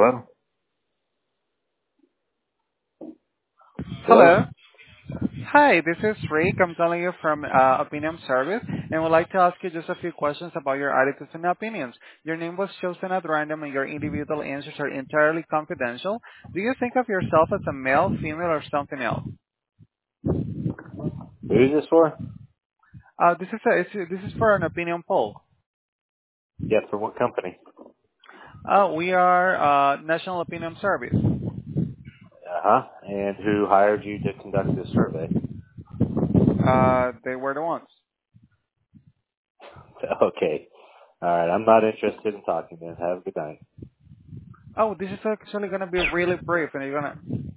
Hello? Hello? Hello. Hi, this is Rick. I'm calling you from Opinion Service, and would like to ask you just a few questions about your attitudes and opinions. Your name was chosen at random, and your individual answers are entirely confidential. Do you think of yourself as a male, female, or something else? Who is this for? This is for an opinion poll. Yeah, for what company? We are National Opinion Service. Uh-huh. And who hired you to conduct this survey? They were the ones. Okay. All right. I'm not interested in talking then. Have a good night. Oh, this is actually gonna be really brief, and you're gonna